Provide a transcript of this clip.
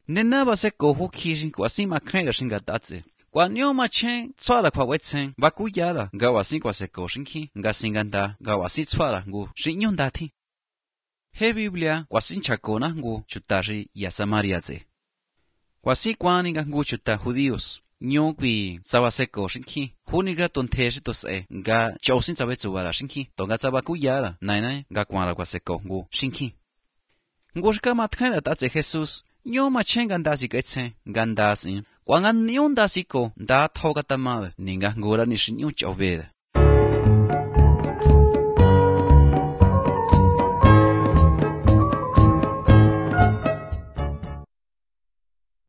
nên na bà sẽ cố hút khí sinh quả sinh mà khai là sinh gạt đá chứ. Quả nhau mà chen xóa là quả vết chen và cú giá là gạo quả sinh quả sẽ cố sinh khí gạt sinh gan đá gạo quả sinh xóa là ngu sinh nhon đá thi. He Biblia quả sinh chả cố na ngu chút ta ri ya Samaria chứ. Quả sinh quan ni ngu chút ta Judios nhau vì sao sẽ cố sinh khí hu ni gạt tuần thế sĩ tu sẽ gạt châu sinh sao vết chủ là sinh khí to gạt sao cú giá là này gạt quan là quả sẽ cố ngu sinh khí. Ngu ska mà khai là ta chứ Jesus nhau mà chen gan đá gì cái chen gan đá sinh. Quang an niyon da siko da thoga tamal ninga ngora ni shinyo chove.